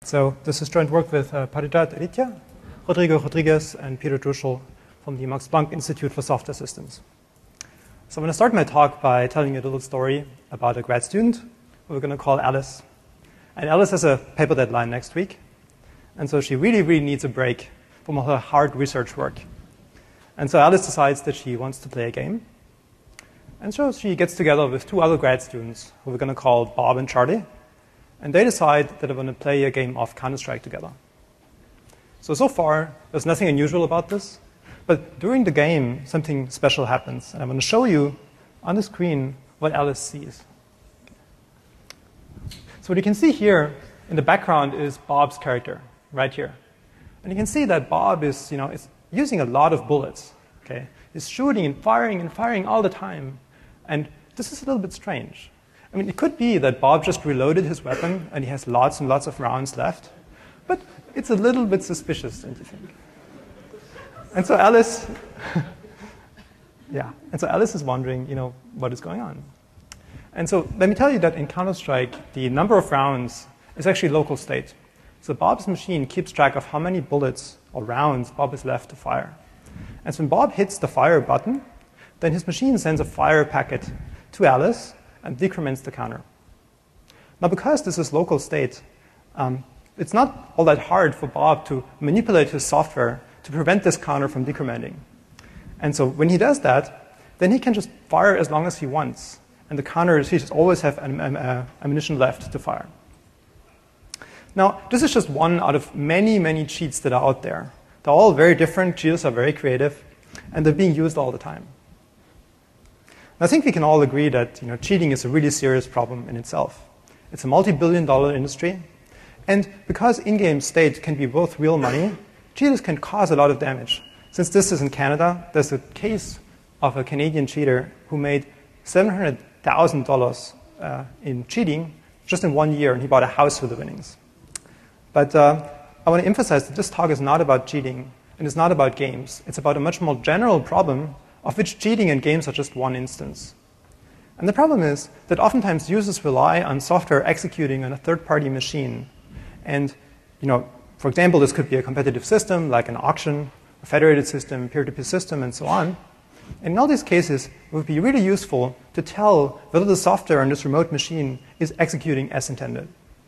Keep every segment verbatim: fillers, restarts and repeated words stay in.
So this is joint work with uh, Parijat Aditya, Rodrigo Rodriguez, and Peter Druschel from the Max Planck Institute for Software Systems. So I'm going to start my talk by telling you a little story about a grad student who we're going to call Alice. And Alice has a paper deadline next week. And so she really, really needs a break from all her hard research work. And so Alice decides that she wants to play a game. And so she gets together with two other grad students who we're going to call Bob and Charlie. And they decide that they're going to play a game of Counter-Strike together. So, so far, there's nothing unusual about this. But during the game, something special happens. And I'm going to show you on the screen what Alice sees. So what you can see here in the background is Bob's character, right here. And you can see that Bob is, you know, is using a lot of bullets. Okay? He's shooting and firing and firing all the time. And this is a little bit strange. I mean, it could be that Bob just reloaded his weapon and he has lots and lots of rounds left. But it's a little bit suspicious, don't you think? And so Alice, yeah, and so Alice is wondering, you know, what is going on? And so let me tell you that in Counter-Strike, the number of rounds is actually local state. So Bob's machine keeps track of how many bullets or rounds Bob is left to fire. And so when Bob hits the fire button, then his machine sends a fire packet to Alice and decrements the counter. Now, because this is local state, um, it's not all that hard for Bob to manipulate his software to prevent this counter from decrementing. And so when he does that, then he can just fire as long as he wants. And the counter is, he just always have am, am, uh, ammunition left to fire. Now, this is just one out of many, many cheats that are out there. They're all very different. Cheaters are very creative. And they're being used all the time. I think we can all agree that, you know, cheating is a really serious problem in itself. It's a multi-billion dollar industry. And because in-game state can be both real money, cheaters can cause a lot of damage. Since this is in Canada, there's a case of a Canadian cheater who made seven hundred thousand dollars uh, in cheating just in one year, and he bought a house with the winnings. But uh, I want to emphasize that this talk is not about cheating, and it's not about games. It's about a much more general problem of which cheating and games are just one instance. And the problem is that oftentimes users rely on software executing on a third-party machine. And, you know, for example, this could be a competitive system like an auction, a federated system, peer-to-peer system, and so on. And in all these cases, it would be really useful to tell whether the software on this remote machine is executing as intended.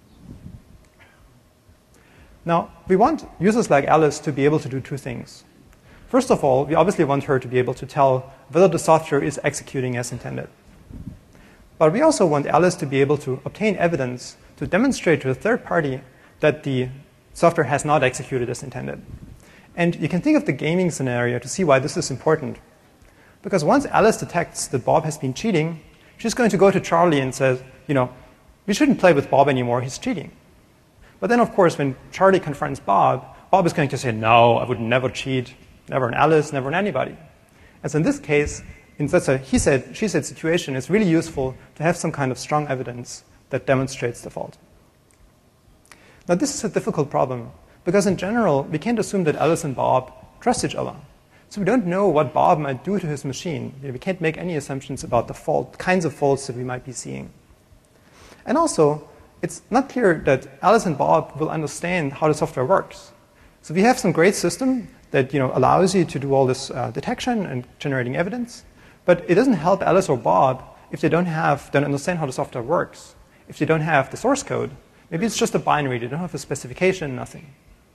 Now, we want users like Alice to be able to do two things. First of all, we obviously want her to be able to tell whether the software is executing as intended. But we also want Alice to be able to obtain evidence to demonstrate to a third party that the software has not executed as intended. And you can think of the gaming scenario to see why this is important. Because once Alice detects that Bob has been cheating, she's going to go to Charlie and says, you know, we shouldn't play with Bob anymore, he's cheating. But then, of course, when Charlie confronts Bob, Bob is going to say, no, I would never cheat. Never on Alice, never on anybody. And so in this case, in such a he said, she said situation, it's really useful to have some kind of strong evidence that demonstrates the fault. Now, this is a difficult problem, because in general, we can't assume that Alice and Bob trust each other. So we don't know what Bob might do to his machine. We can't make any assumptions about the fault, kinds of faults that we might be seeing. And also, it's not clear that Alice and Bob will understand how the software works. So we have some great system that, you know, allows you to do all this uh, detection and generating evidence. But it doesn't help Alice or Bob if they don't have, don't understand how the software works. If they don't have the source code, maybe it's just a binary. They don't have a specification, nothing.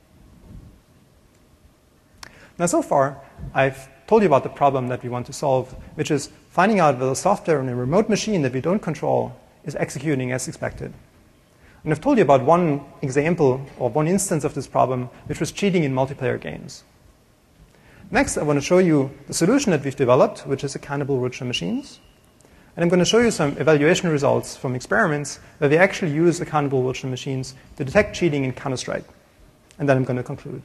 Now, so far, I've told you about the problem that we want to solve, which is finding out whether software on a remote machine that we don't control is executing as expected. And I've told you about one example or one instance of this problem, which was cheating in multiplayer games. Next, I want to show you the solution that we've developed, which is accountable virtual machines. And I'm going to show you some evaluation results from experiments where we actually use accountable virtual machines to detect cheating in Counter-Strike. And then I'm going to conclude.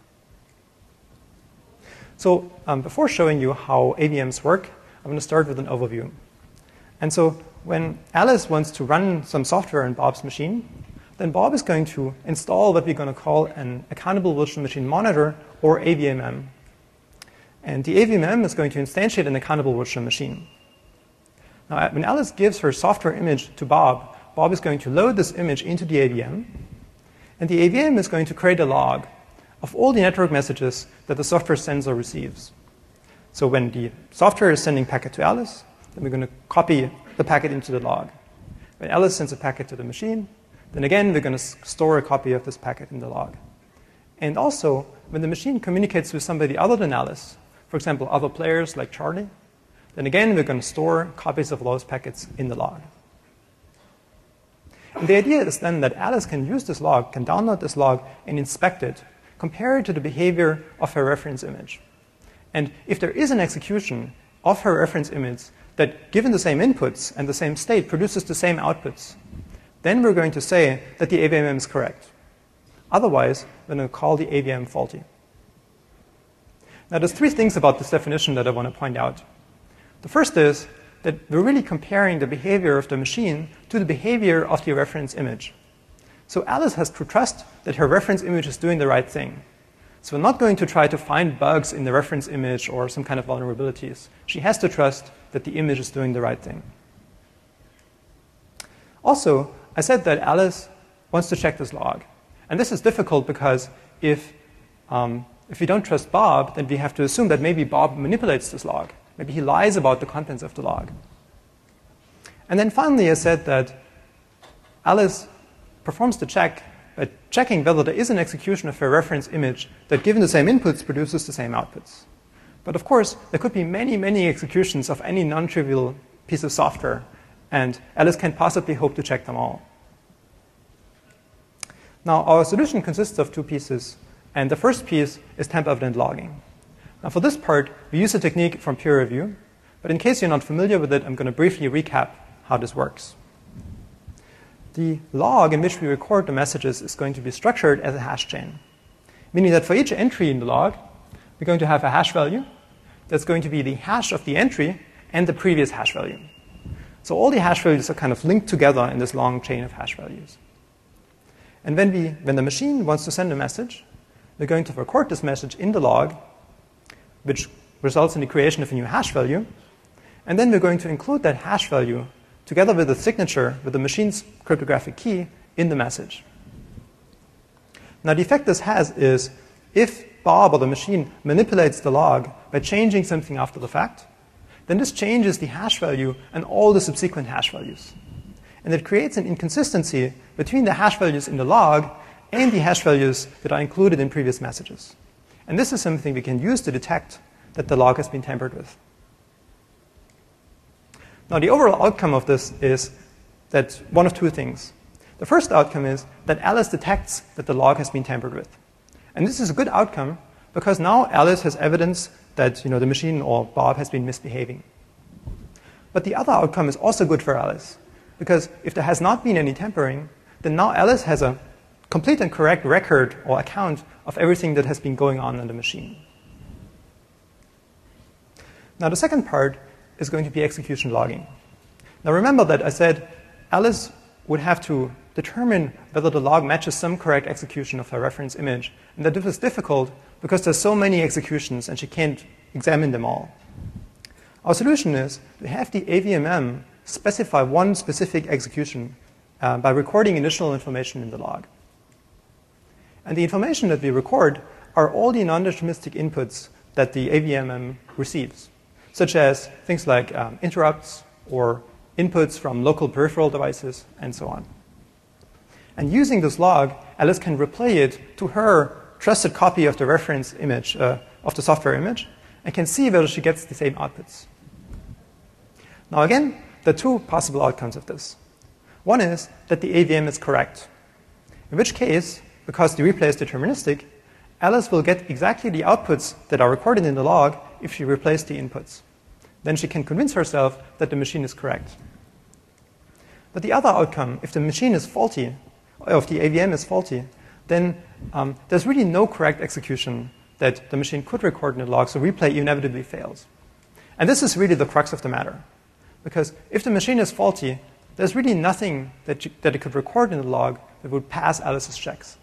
So um, before showing you how A V Ms work, I'm going to start with an overview. And so when Alice wants to run some software in Bob's machine, then Bob is going to install what we're going to call an accountable virtual machine monitor, or A V M M. And the A V M M is going to instantiate an accountable virtual machine. Now, when Alice gives her software image to Bob, Bob is going to load this image into the A V M. And the A V M is going to create a log of all the network messages that the software sends or receives. So when the software is sending packet to Alice, then we're going to copy the packet into the log. When Alice sends a packet to the machine, then again, we're going to store a copy of this packet in the log. And also, when the machine communicates with somebody other than Alice, for example, other players like Charlie, then again, we're going to store copies of those packets in the log. And the idea is then that Alice can use this log, can download this log, and inspect it, compare it to the behavior of her reference image. And if there is an execution of her reference image that, given the same inputs and the same state, produces the same outputs, then we're going to say that the A V M is correct. Otherwise, we're going to call the A V M faulty. Now, there's three things about this definition that I want to point out. The first is that we're really comparing the behavior of the machine to the behavior of the reference image. So Alice has to trust that her reference image is doing the right thing. So we're not going to try to find bugs in the reference image or some kind of vulnerabilities. She has to trust that the image is doing the right thing. Also, I said that Alice wants to check this log. And this is difficult because if, um, if we don't trust Bob, then we have to assume that maybe Bob manipulates this log. Maybe he lies about the contents of the log. And then finally, I said that Alice performs the check by checking whether there is an execution of her reference image that, given the same inputs, produces the same outputs. But of course, there could be many, many executions of any non-trivial piece of software, and Alice can't possibly hope to check them all. Now, our solution consists of two pieces, and the first piece is temp-evident logging. Now, for this part, we use a technique from peer review, but in case you're not familiar with it, I'm going to briefly recap how this works. The log in which we record the messages is going to be structured as a hash chain, meaning that for each entry in the log, we're going to have a hash value that's going to be the hash of the entry and the previous hash value. So all the hash values are kind of linked together in this long chain of hash values. And when, we, when the machine wants to send a message, we're going to record this message in the log, which results in the creation of a new hash value. And then we're going to include that hash value together with the signature, with the machine's cryptographic key, in the message. Now, the effect this has is if Bob or the machine manipulates the log by changing something after the fact, then this changes the hash value and all the subsequent hash values. And it creates an inconsistency between the hash values in the log and the hash values that are included in previous messages. And this is something we can use to detect that the log has been tampered with. Now, the overall outcome of this is that one of two things. The first outcome is that Alice detects that the log has been tampered with. And this is a good outcome because now Alice has evidence that, you know, the machine or Bob has been misbehaving. But the other outcome is also good for Alice, because if there has not been any tampering, then now Alice has a complete and correct record or account of everything that has been going on in the machine. Now, the second part is going to be execution logging. Now, remember that I said Alice would have to determine whether the log matches some correct execution of her reference image, and that this is difficult because there's so many executions and she can't examine them all. Our solution is to have the A V M M specify one specific execution uh, by recording initial information in the log. And the information that we record are all the non-deterministic inputs that the A V M M receives, such as things like um, interrupts or inputs from local peripheral devices and so on. And using this log, Alice can replay it to her trusted copy of the reference image, uh, of the software image, and can see whether she gets the same outputs. Now again, there are two possible outcomes of this. One is that the A V M is correct, in which case, because the replay is deterministic, Alice will get exactly the outputs that are recorded in the log if she replaces the inputs. Then she can convince herself that the machine is correct. But the other outcome, if the machine is faulty, or if the A V M is faulty, then um, there's really no correct execution that the machine could record in the log, so replay inevitably fails. And this is really the crux of the matter. Because if the machine is faulty, there's really nothing that, you, that it could record in the log that would pass Alice's checks.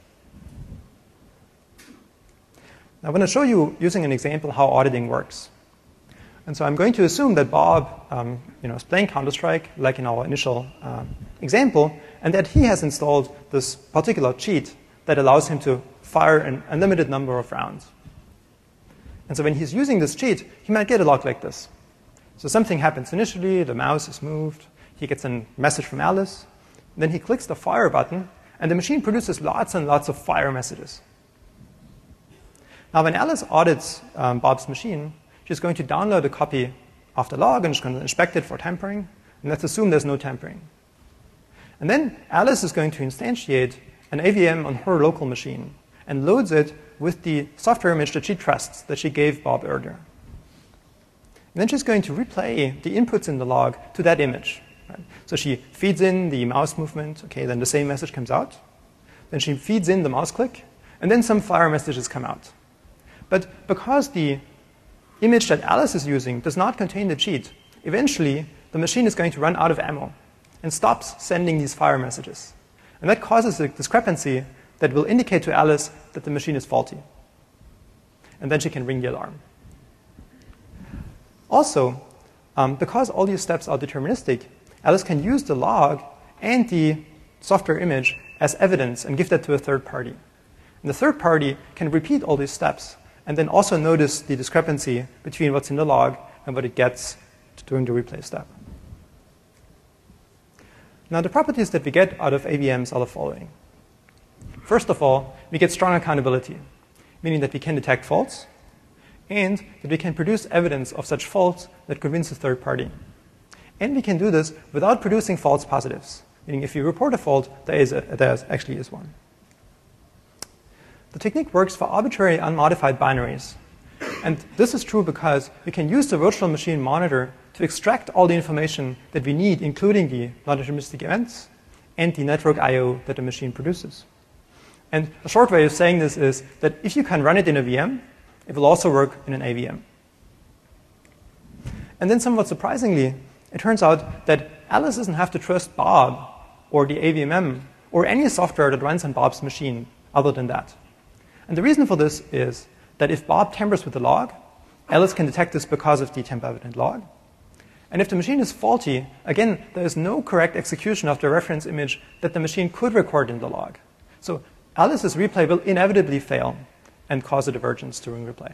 Now, I want to show you, using an example, how auditing works. And so I'm going to assume that Bob um, you know, is playing Counter-Strike, like in our initial um, example, and that he has installed this particular cheat that allows him to fire an unlimited number of rounds. And so when he's using this cheat, he might get a log like this. So something happens initially, the mouse is moved, he gets a message from Alice, then he clicks the fire button, and the machine produces lots and lots of fire messages. Now when Alice audits um, Bob's machine, she's going to download a copy of the log and she's going to inspect it for tampering, and let's assume there's no tampering. And then Alice is going to instantiate an A V M on her local machine and loads it with the software image that she trusts that she gave Bob earlier. And then she's going to replay the inputs in the log to that image. Right? So she feeds in the mouse movement, okay, then the same message comes out. Then she feeds in the mouse click, and then some fire messages come out. But because the image that Alice is using does not contain the cheat, eventually the machine is going to run out of ammo and stops sending these fire messages. And that causes a discrepancy that will indicate to Alice that the machine is faulty. And then she can ring the alarm. Also, um, because all these steps are deterministic, Alice can use the log and the software image as evidence and give that to a third party. And the third party can repeat all these steps and then also notice the discrepancy between what's in the log and what it gets during the replay step. Now, the properties that we get out of A V Ms are the following. First of all, we get strong accountability, meaning that we can detect faults and that we can produce evidence of such faults that convince a third party. And we can do this without producing false positives, meaning if you report a fault, there, is a, there actually is one. The technique works for arbitrary unmodified binaries. And this is true because we can use the virtual machine monitor to extract all the information that we need, including the non-deterministic events and the network I O that the machine produces. And a short way of saying this is that if you can run it in a V M, it will also work in an A V M. And then somewhat surprisingly, it turns out that Alice doesn't have to trust Bob or the A V M or any software that runs on Bob's machine other than that. And the reason for this is that if Bob tampers with the log, Alice can detect this because of the tamper-evident log. And if the machine is faulty, again, there is no correct execution of the reference image that the machine could record in the log. So Alice's replay will inevitably fail and cause a divergence during replay.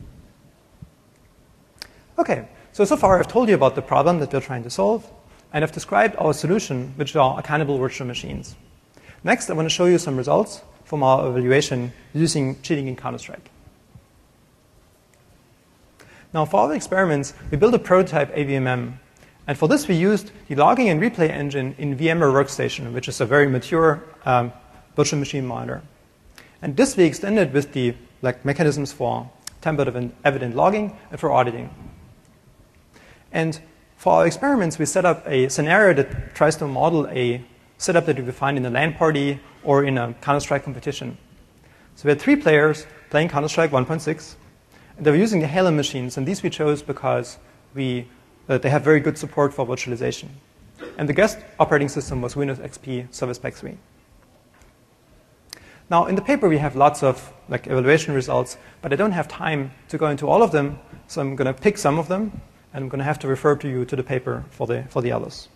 Okay, so so far I've told you about the problem that we're trying to solve, and I've described our solution, which are accountable virtual machines. Next, I want to show you some results from our evaluation using cheating in Counter-Strike. Now, for our experiments, we built a prototype A V M M. And for this, we used the logging and replay engine in VMware Workstation, which is a very mature um, virtual machine monitor. And this we extended with the like, mechanisms for tamper-evident logging and for auditing. And for our experiments, we set up a scenario that tries to model a setup that you would find in a LAN party or in a Counter-Strike competition. So we had three players playing Counter-Strike one point six. And they were using the Halo machines, and these we chose because we, uh, they have very good support for virtualization. And the guest operating system was Windows X P Service Pack three. Now, in the paper, we have lots of like, evaluation results, but I don't have time to go into all of them, so I'm going to pick some of them, and I'm going to have to refer to you to the paper for the, for the others.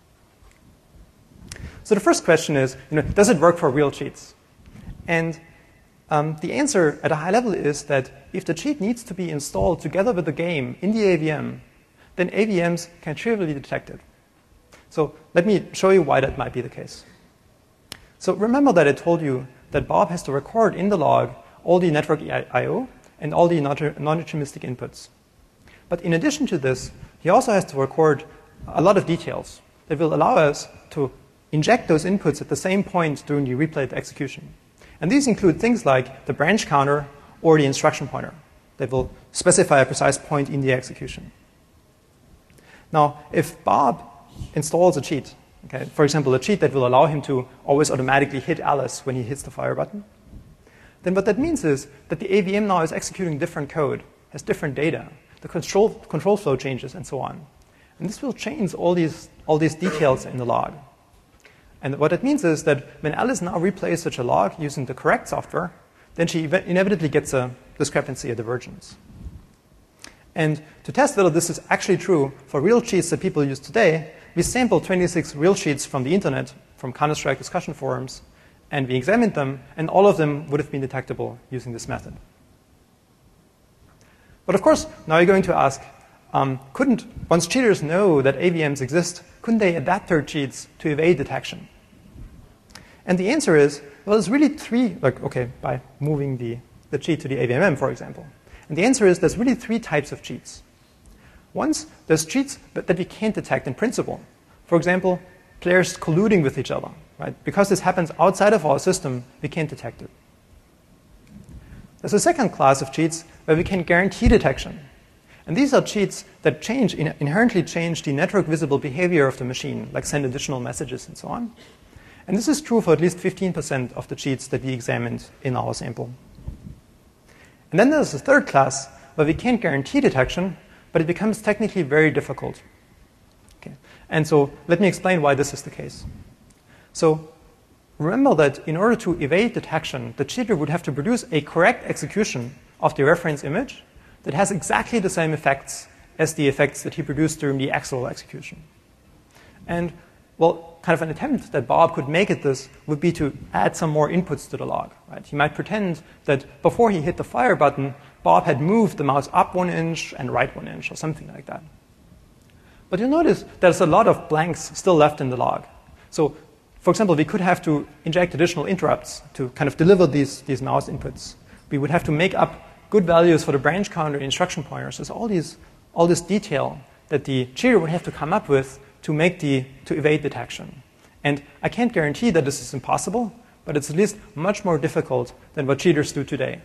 So the first question is, you know, does it work for real cheats? And um, the answer at a high level is that if the cheat needs to be installed together with the game in the A V M, then A V Ms can trivially detect it. So let me show you why that might be the case. So remember that I told you that Bob has to record in the log all the network I O and all the non-deterministic inputs. But in addition to this, he also has to record a lot of details that will allow us to inject those inputs at the same point during the replayed execution. And these include things like the branch counter or the instruction pointer that will specify a precise point in the execution. Now, if Bob installs a cheat, okay, for example, a cheat that will allow him to always automatically hit Alice when he hits the fire button, then what that means is that the A V M now is executing different code, has different data, the control, control flow changes, and so on. And this will change all these, all these details in the log. And what it means is that when Alice now replays such a log using the correct software, then she inevitably gets a discrepancy, a divergence. And to test whether this is actually true for real cheats that people use today, we sampled twenty-six real cheats from the internet, from Counter-Strike discussion forums, And we examined them, and all of them would have been detectable using this method. But of course, now you're going to ask, um, couldn't, once cheaters know that A V Ms exist, couldn't they adapt their cheats to evade detection? And the answer is, well, there's really three, like, okay, by moving the, the cheat to the A V M M, for example. And the answer is there's really three types of cheats. Once, there's cheats that, that we can't detect in principle. For example, players colluding with each other, right? Because this happens outside of our system, we can't detect it. There's a second class of cheats where we can guarantee detection. And these are cheats that change, inherently change the network visible behavior of the machine, like send additional messages and so on. And this is true for at least fifteen percent of the cheats that we examined in our sample. And then there's a third class where we can't guarantee detection, but it becomes technically very difficult. Okay. And so let me explain why this is the case. So remember that in order to evade detection, the cheater would have to produce a correct execution of the reference image that has exactly the same effects as the effects that he produced during the actual execution. And, well, kind of an attempt that Bob could make at this would be to add some more inputs to the log. Right? He might pretend that before he hit the fire button, Bob had moved the mouse up one inch and right one inch or something like that. But you'll notice there's a lot of blanks still left in the log. So, for example, we could have to inject additional interrupts to kind of deliver these, these mouse inputs. We would have to make up good values for the branch counter and instruction pointers. There's all, these, all this detail that the cheater would have to come up with to, make the, to evade detection. And I can't guarantee that this is impossible, but it's at least much more difficult than what cheaters do today.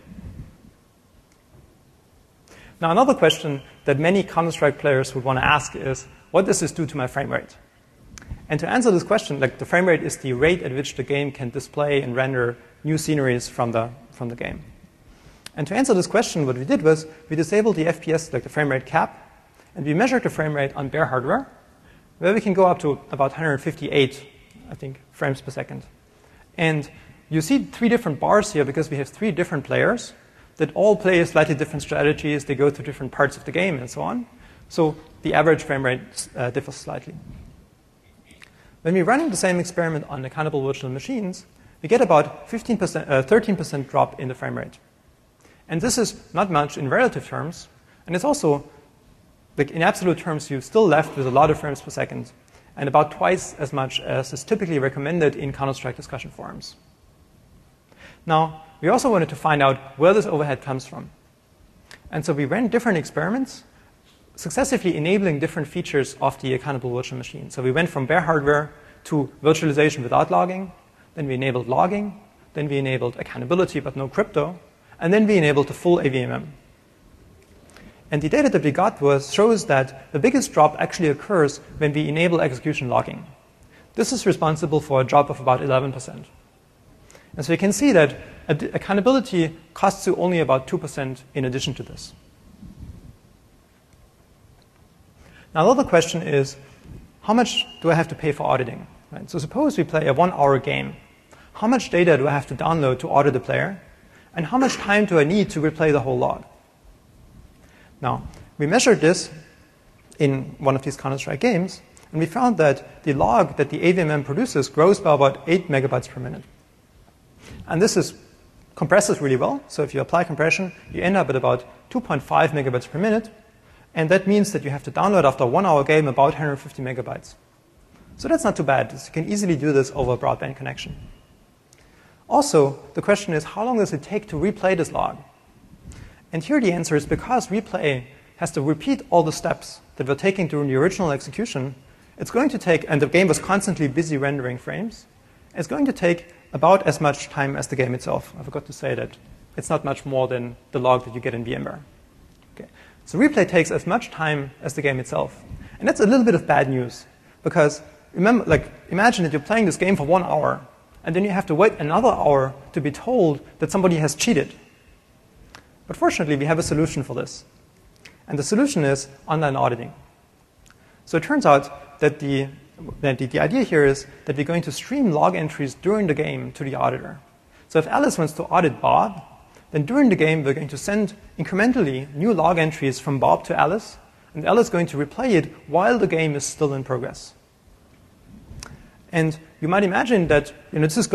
Now, another question that many Counter-Strike players would want to ask is, what does this do to my frame rate? And to answer this question, like the frame rate is the rate at which the game can display and render new sceneries from the, from the game. And to answer this question, what we did was we disabled the F P S, like the frame rate cap, and we measured the frame rate on bare hardware, where we can go up to about one hundred fifty-eight, I think, frames per second. And you see three different bars here because we have three different players that all play slightly different strategies. They go to different parts of the game and so on. So the average frame rate uh, differs slightly. When we run the same experiment on accountable virtual machines, we get about fifteen percent, uh, thirteen percent drop in the frame rate. And this is not much in relative terms. And it's also, like in absolute terms, you're still left with a lot of frames per second, and about twice as much as is typically recommended in Counter-Strike discussion forums. Now, we also wanted to find out where this overhead comes from. And so we ran different experiments, successively enabling different features of the accountable virtual machine. So we went from bare hardware to virtualization without logging, then we enabled logging, then we enabled accountability but no crypto, and then we enabled the full A V M M. And the data that we got was, shows that the biggest drop actually occurs when we enable execution logging. This is responsible for a drop of about eleven percent. And so you can see that accountability costs you only about two percent in addition to this. Now, another question is, how much do I have to pay for auditing? Right? So suppose we play a one-hour game. How much data do I have to download to audit the player? And how much time do I need to replay the whole log? Now, we measured this in one of these Counter-Strike games, and we found that the log that the A V M M produces grows by about eight megabytes per minute. And this is compresses really well. So if you apply compression, you end up at about two point five megabytes per minute. And that means that you have to download after a one-hour game about one hundred fifty megabytes. So that's not too bad. You can easily do this over a broadband connection. Also, the question is, how long does it take to replay this log? And here the answer is because replay has to repeat all the steps that were taken during the original execution, it's going to take, and the game was constantly busy rendering frames, it's going to take about as much time as the game itself. I forgot to say that it's not much more than the log that you get in VMware. Okay. So replay takes as much time as the game itself. And that's a little bit of bad news, because remember, like, imagine that you're playing this game for one hour, and then you have to wait another hour to be told that somebody has cheated. But fortunately, we have a solution for this. And the solution is online auditing. So it turns out that the, that the, the idea here is that we're going to stream log entries during the game to the auditor. So if Alice wants to audit Bob, then during the game, we're going to send incrementally new log entries from Bob to Alice, and Alice is going to replay it while the game is still in progress. And you might imagine that, you know, this is going to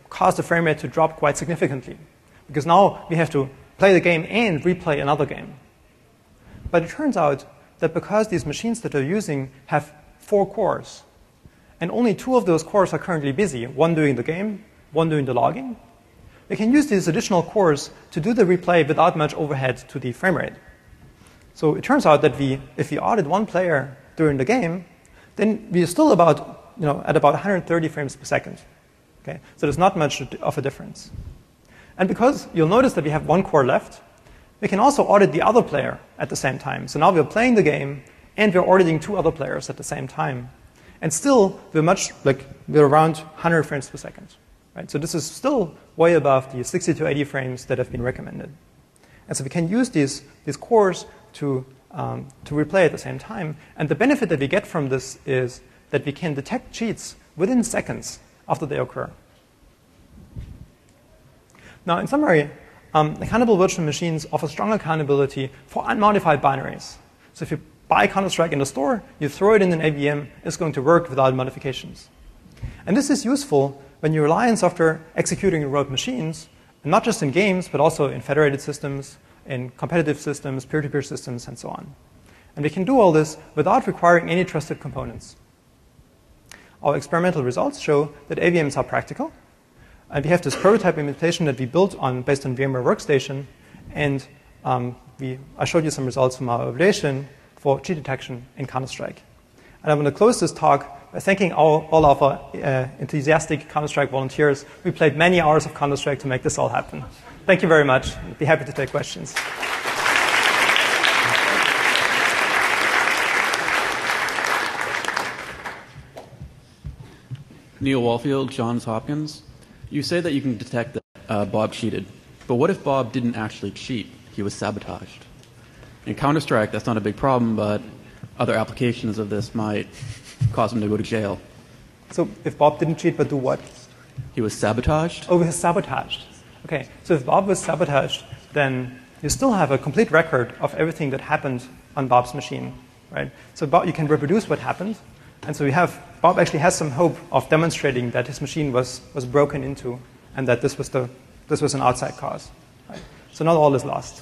caused the frame rate to drop quite significantly, because now we have to play the game and replay another game. But it turns out that because these machines that they're using have four cores, and only two of those cores are currently busy, one doing the game, one doing the logging, we can use these additional cores to do the replay without much overhead to the frame rate. So it turns out that we, if we audit one player during the game, then we are still about, you know, at about one hundred thirty frames per second. Okay? So there's not much of a difference. And because you'll notice that we have one core left, we can also audit the other player at the same time. So now we're playing the game, and we're auditing two other players at the same time. And still, we're much, like, we're around one hundred frames per second. Right? So this is still way above the sixty to eighty frames that have been recommended. And so we can use these, these cores to, um, to replay at the same time. And the benefit that we get from this is that we can detect cheats within seconds after they occur. Now, in summary, um, accountable virtual machines offer strong accountability for unmodified binaries. So if you buy Counter-Strike in the store, you throw it in an A V M, it's going to work without modifications. And this is useful when you rely on software executing in remote machines, and not just in games, but also in federated systems, in competitive systems, peer-to-peer systems, and so on. And we can do all this without requiring any trusted components. Our experimental results show that A V Ms are practical. And we have this prototype implementation that we built on based on VMware Workstation. And um, we, I showed you some results from our evaluation for cheat detection in Counter-Strike. And I'm going to close this talk by thanking all, all of our uh, enthusiastic Counter-Strike volunteers. We played many hours of Counter-Strike to make this all happen. Thank you very much. I'd be happy to take questions. Neil Wallfield, Johns Hopkins. You say that you can detect that uh, Bob cheated, but what if Bob didn't actually cheat? He was sabotaged. In Counter-Strike, that's not a big problem, but other applications of this might cause him to go to jail. So if Bob didn't cheat, but do what? He was sabotaged? Oh, he was sabotaged. Okay, so if Bob was sabotaged, then you still have a complete record of everything that happened on Bob's machine, right? So Bob, you can reproduce what happened. And so we have, Bob actually has some hope of demonstrating that his machine was, was broken into and that this was, the, this was an outside cause. Right? So not all is lost.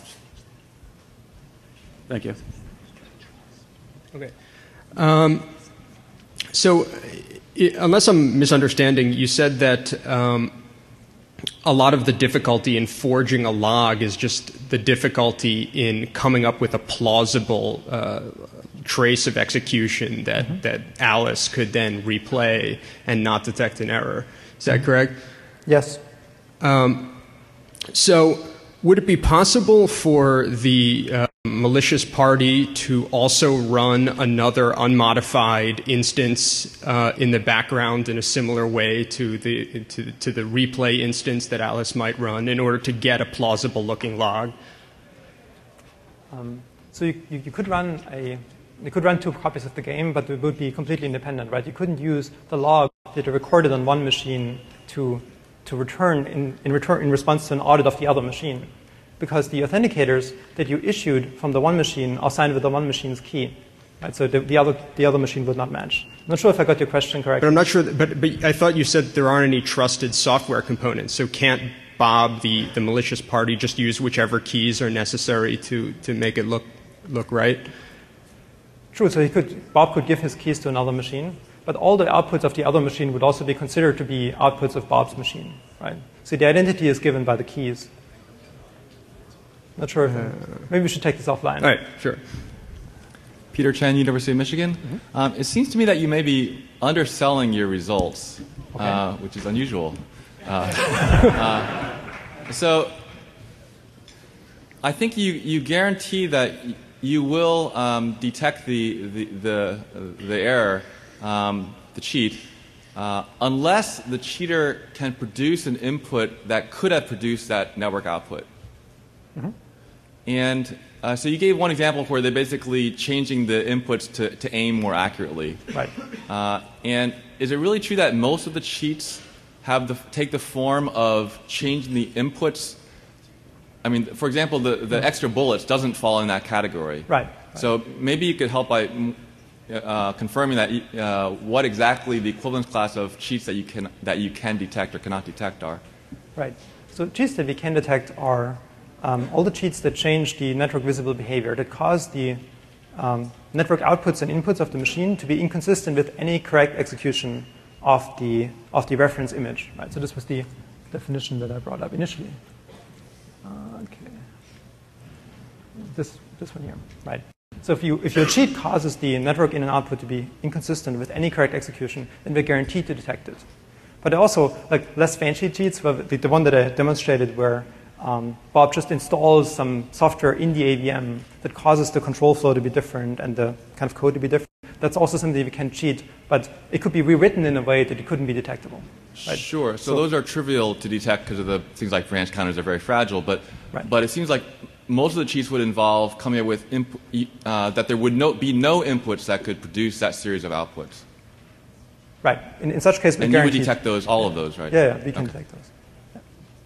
Thank you. Okay. Um, so it, unless I'm misunderstanding, you said that um, a lot of the difficulty in forging a log is just the difficulty in coming up with a plausible uh, trace of execution that, mm-hmm. that Alice could then replay and not detect an error. Is that mm-hmm. correct? Yes. Um, so would it be possible for the uh, malicious party to also run another unmodified instance uh, in the background in a similar way to the, to, to the replay instance that Alice might run in order to get a plausible looking log? Um, so you, you, you could run a You could run two copies of the game, but it would be completely independent, right? You couldn't use the log that you recorded on one machine to, to return in, in, return in response to an audit of the other machine, because the authenticators that you issued from the one machine are signed with the one machine's key, right? So the, the, other, the other machine would not match. I'm not sure if I got your question correct. But I'm not sure, that, but, but I thought you said there aren't any trusted software components, so can't Bob, the, the malicious party, just use whichever keys are necessary to, to make it look, look right? True, so he could, Bob could give his keys to another machine, but all the outputs of the other machine would also be considered to be outputs of Bob's machine, right? So the identity is given by the keys. Not sure if, uh, maybe we should take this offline. All right, sure. Peter Chen, University of Michigan. Mm-hmm. um, it seems to me that you may be underselling your results, okay. uh, which is unusual. Uh, uh, so I think you, you guarantee that you will um, detect the, the, the, the error, um, the cheat, uh, unless the cheater can produce an input that could have produced that network output. Mm-hmm. And uh, so you gave one example where they're basically changing the inputs to, to aim more accurately. Right. Uh, and is it really true that most of the cheats have the, take the form of changing the inputs? I mean, for example, the, the extra bullets doesn't fall in that category. Right. right. So maybe you could help by uh, confirming that uh, what exactly the equivalence class of cheats that you can that you can detect or cannot detect are. Right. So cheats that we can detect are um, all the cheats that change the network visible behavior, that cause the um, network outputs and inputs of the machine to be inconsistent with any correct execution of the of the reference image. Right. So this was the definition that I brought up initially. Uh, okay. This this one here. Right. So if you if your cheat causes the network in and output to be inconsistent with any correct execution, then we're guaranteed to detect it. But also, like less fancy cheats, the, the one that I demonstrated where um, Bob just installs some software in the A V M that causes the control flow to be different and the kind of code to be different. That's also something we can cheat, but it could be rewritten in a way that it couldn't be detectable. Right? Sure. So, so those are trivial to detect because of the things like branch counters are very fragile. But right. but it seems like most of the cheats would involve coming up with imp uh, that there would no, be no inputs that could produce that series of outputs. Right. In, in such case, we and you would guarantee detect those, all of those, right? Yeah, yeah we can okay. detect those. Yeah.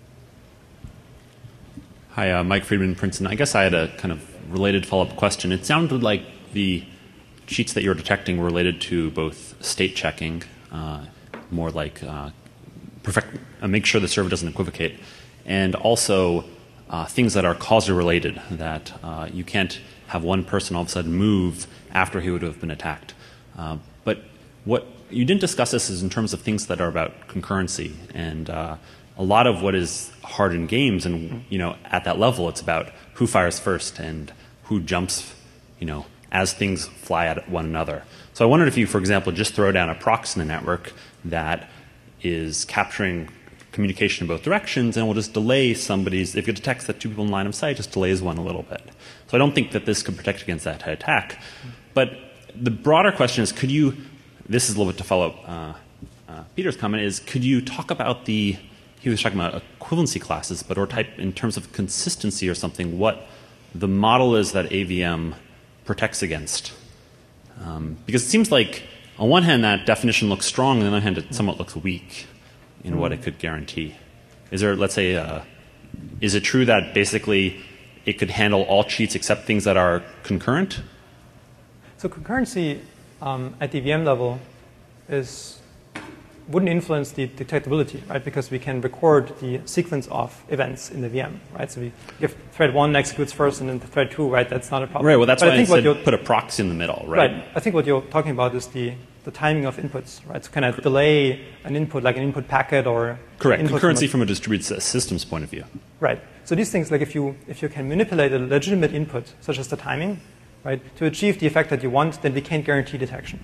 Hi, uh, Mike Friedman, Princeton. I guess I had a kind of related follow-up question. It sounded like the cheats that you were detecting were related to both state checking, uh, more like uh, perfect, uh, make sure the server doesn't equivocate, and also uh, things that are causally related, that uh, you can't have one person all of a sudden move after he would have been attacked. Uh, but what you didn't discuss this is in terms of things that are about concurrency, and uh, a lot of what is hard in games, and you know, at that level, it's about who fires first and who jumps, you know, as things fly at one another. So I wondered if you, for example, just throw down a proxy in the network that is capturing communication in both directions and will just delay somebody's, if it detects that two people in line of sight, just delays one a little bit. So I don't think that this could protect against that attack. But the broader question is, could you, this is a little bit to follow up uh, uh, Peter's comment, is could you talk about the, he was talking about equivalency classes, but or type in terms of consistency or something, what the model is that A V M protects against. Um, because it seems like, on one hand, that definition looks strong, and on the other hand, it somewhat looks weak in mm. what it could guarantee. Is there, let's say, uh, is it true that basically it could handle all cheats except things that are concurrent? So concurrency um, at the V M level is wouldn't influence the detectability, right? Because we can record the sequence of events in the V M, right? So we, if thread one executes first and then thread two, right? That's not a problem. Right. Well, that's but why I, think I said put a proxy in the middle, right? Right. I think what you're talking about is the the timing of inputs, right? So can I delay an input, like an input packet or correct input concurrency from a, from a distributed systems point of view. Right. So these things, like if you if you can manipulate a legitimate input, such as the timing, right, to achieve the effect that you want, then we can't guarantee detection.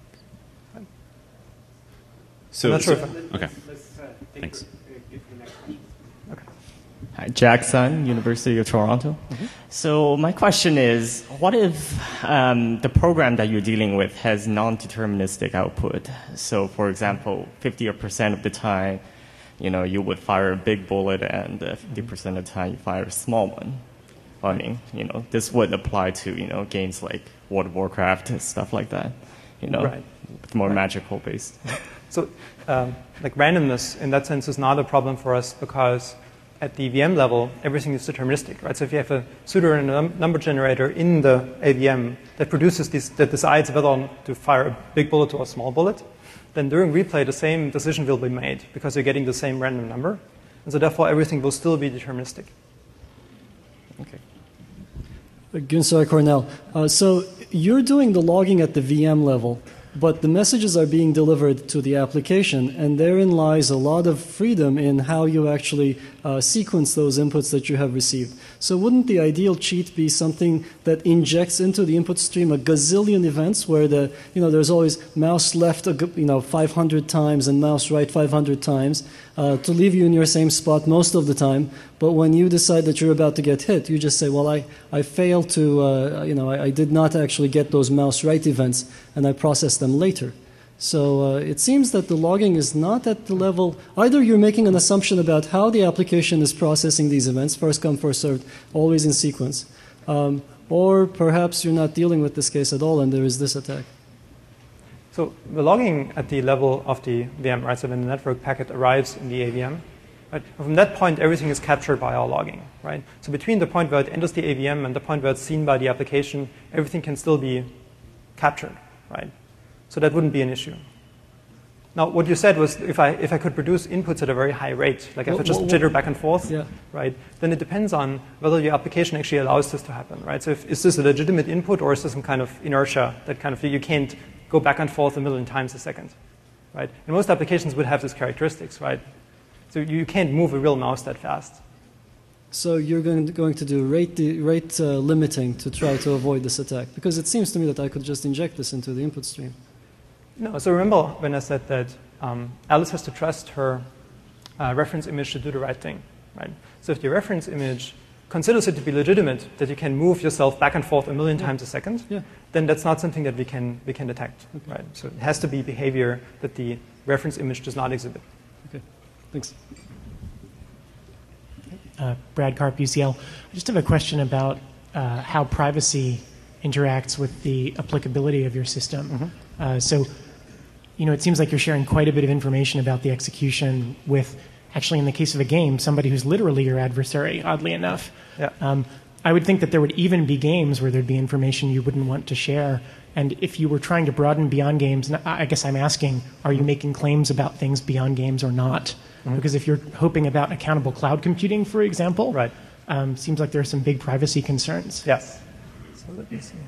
So, I'm not sure so if okay. Let's, uh, Thanks. Okay. Hi, Jack Sun, University of Toronto. Mm-hmm. So my question is, what if um, the program that you're dealing with has non-deterministic output? So, for example, fifty percent of the time, you know, you would fire a big bullet, and uh, fifty percent of the time you fire a small one. I mean, you know, this would apply to, you know, games like World of Warcraft and stuff like that. You know, right. It's more right. magical based. So, um, like randomness in that sense is not a problem for us because at the V M level, everything is deterministic, right? So if you have a pseudorandom number generator in the A V M that produces these, that decides whether to fire a big bullet or a small bullet, then during replay, the same decision will be made because you're getting the same random number. And so therefore, everything will still be deterministic. Okay. Gunsar Cornell. Uh, so you're doing the logging at the V M level, but the messages are being delivered to the application, and therein lies a lot of freedom in how you actually uh, sequence those inputs that you have received. So wouldn't the ideal cheat be something that injects into the input stream a gazillion events where the, you know, there's always mouse left, a, you know, five hundred times and mouse right five hundred times uh, to leave you in your same spot most of the time, but when you decide that you're about to get hit, you just say, well, I, I failed to, uh, you know, I, I did not actually get those mouse right events, and I processed them later. So uh, it seems that the logging is not at the level, either you're making an assumption about how the application is processing these events, first come, first served, always in sequence, um, or perhaps you're not dealing with this case at all and there is this attack. So the logging at the level of the V M, right, so when the network packet arrives in the A V M, right, from that point everything is captured by our logging, right? So between the point where it enters the A V M and the point where it's seen by the application, everything can still be captured. right? So that wouldn't be an issue. Now, what you said was if I, if I could produce inputs at a very high rate, like if I just jitter back and forth, yeah. right, then it depends on whether your application actually allows this to happen, right? So if, is this a legitimate input or is this some kind of inertia that kind of, you can't go back and forth a million times a second, right? And most applications would have these characteristics, right? So you can't move a real mouse that fast. So you're going to, going to do rate, the, rate uh, limiting to try to avoid this attack? Because it seems to me that I could just inject this into the input stream. No, so remember when I said that um, Alice has to trust her uh, reference image to do the right thing, right? So if the reference image considers it to be legitimate, that you can move yourself back and forth a million yeah. times a second, yeah. then that's not something that we can, we can detect, okay. right? So it has to be behavior that the reference image does not exhibit. Okay, thanks. Uh, Brad Karp, U C L. I just have a question about uh, how privacy interacts with the applicability of your system. Mm-hmm. uh, so, you know, it seems like you're sharing quite a bit of information about the execution with, actually, in the case of a game, somebody who's literally your adversary, oddly enough. Yeah. Um, I would think that there would even be games where there'd be information you wouldn't want to share. And if you were trying to broaden beyond games, and I guess I'm asking, are you making claims about things beyond games or not? Mm-hmm. Because if you're hoping about accountable cloud computing, for example, right. um, seems like there are some big privacy concerns. Yes. So let me see.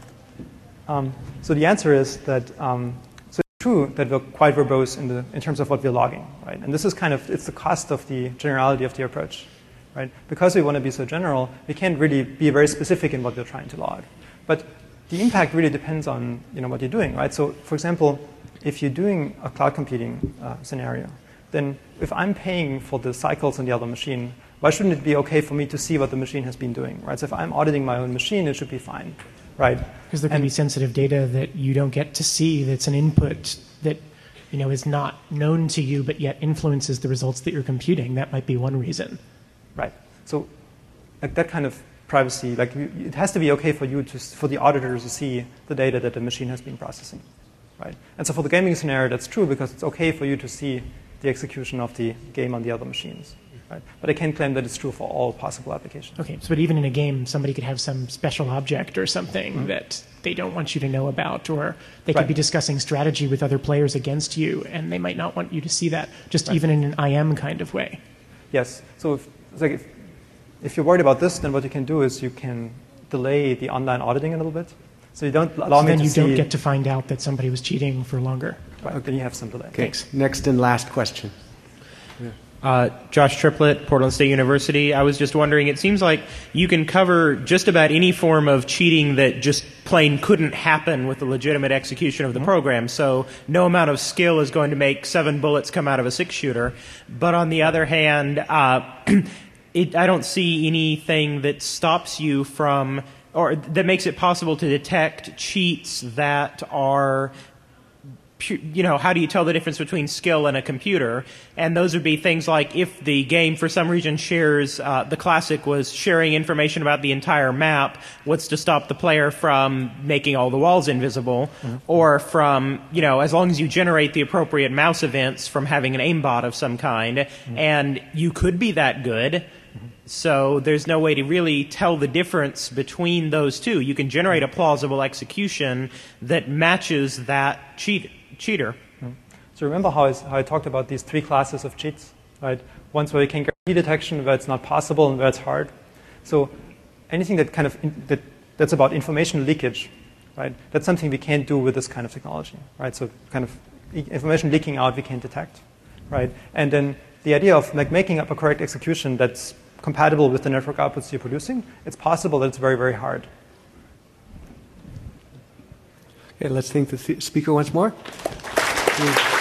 Um, so the answer is that um, so it's true that we're quite verbose in the in terms of what we're logging, right? And this is kind of it's the cost of the generality of the approach, right? Because we want to be so general, we can't really be very specific in what we're trying to log. But the impact really depends on you know what you're doing, right? So for example, if you're doing a cloud computing uh, scenario, then if I'm paying for the cycles on the other machine, why shouldn't it be okay for me to see what the machine has been doing, right? So if I'm auditing my own machine, it should be fine, right? Because there can and, be sensitive data that you don't get to see that's an input that you know, is not known to you but yet influences the results that you're computing. That might be one reason. Right. So like that kind of privacy, like it has to be okay for you to, for the auditor to see the data that the machine has been processing, right? And so for the gaming scenario, that's true because it's okay for you to see the execution of the game on the other machines. Right. But I can't claim that it's true for all possible applications. Okay, so but even in a game, somebody could have some special object or something mm-hmm. that they don't want you to know about, or they could right. be discussing strategy with other players against you, and they might not want you to see that, just right. even in an I M kind of way. Yes. So if, like if, if you're worried about this, then what you can do is you can delay the online auditing a little bit. So you don't allow so me then to you see... don't get to find out that somebody was cheating for longer. Right. Okay. Then you have some delay. Okay. Thanks. Next and last question. Yeah. Uh, Josh Triplett, Portland State University. I was just wondering, it seems like you can cover just about any form of cheating that just plain couldn't happen with the legitimate execution of the mm-hmm. program. So no amount of skill is going to make seven bullets come out of a six-shooter. But on the other hand, uh, it, I don't see anything that stops you from, or that makes it possible to detect cheats that are... You know, how do you tell the difference between skill and a computer? And those would be things like if the game for some reason shares, uh, the classic was sharing information about the entire map, what's to stop the player from making all the walls invisible? Mm-hmm. Or from, you know, as long as you generate the appropriate mouse events from having an aimbot of some kind, mm-hmm. and you could be that good. Mm-hmm. So there's no way to really tell the difference between those two. You can generate a plausible execution that matches that cheat. cheater. So remember how I, how I talked about these three classes of cheats, right? Ones where you can guarantee detection, where it's not possible, and where it's hard. So anything that kind of in, that that's about information leakage, right? That's something we can't do with this kind of technology, right? So kind of information leaking out we can't detect, right? And then the idea of like making up a correct execution that's compatible with the network outputs you're producing, it's possible that it's very, very hard. Okay, let's thank the speaker once more.